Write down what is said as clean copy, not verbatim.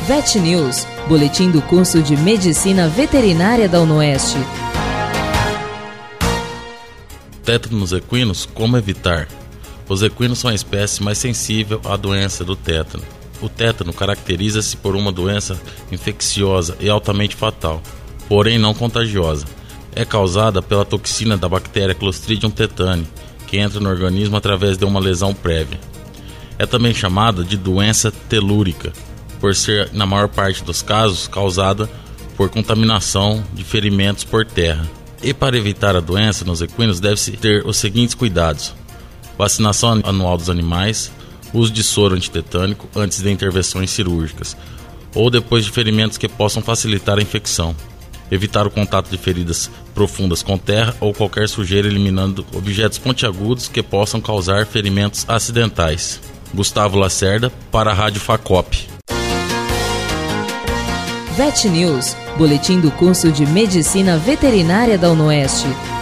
Vet News, boletim do curso de Medicina Veterinária da UnoOeste. Tétano nos equinos, como evitar? Os equinos são a espécie mais sensível à doença do tétano. O tétano caracteriza-se por uma doença infecciosa e altamente fatal, porém não contagiosa. É causada pela toxina da bactéria Clostridium tetani, que entra no organismo através de uma lesão prévia. É também chamada de doença telúrica, por ser, na maior parte dos casos, causada por contaminação de ferimentos por terra. E para evitar a doença nos equinos, deve-se ter os seguintes cuidados: vacinação anual dos animais, uso de soro antitetânico antes de intervenções cirúrgicas, ou depois de ferimentos que possam facilitar a infecção. Evitar o contato de feridas profundas com terra ou qualquer sujeira, eliminando objetos pontiagudos que possam causar ferimentos acidentais. Gustavo Lacerda, para a Rádio Facop. Vet News, boletim do curso de Medicina Veterinária da UnoOeste.